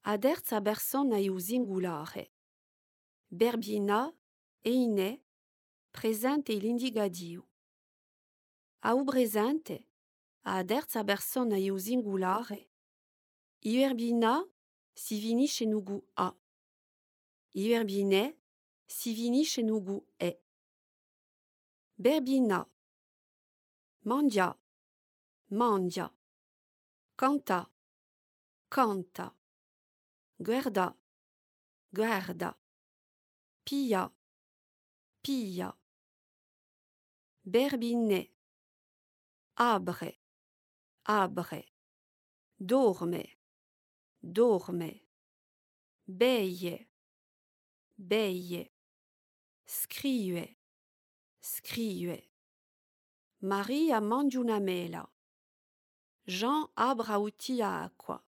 Aderza persona iu singulare. Berbina, eine, presente l'indicativo. Au presente, aderza persona iu singulare. Il verbina si finisce nugu a. Il verbine si finisce nugu e. Berbina. Mangia, mangia. Canta, canta. Guarda, guarda. Pia, pia. Berbine. Abre, abre. Dorme, dorme. Beie, beie. Scrive, scrive. Maria mangia una mela. Jean abra utia acqua.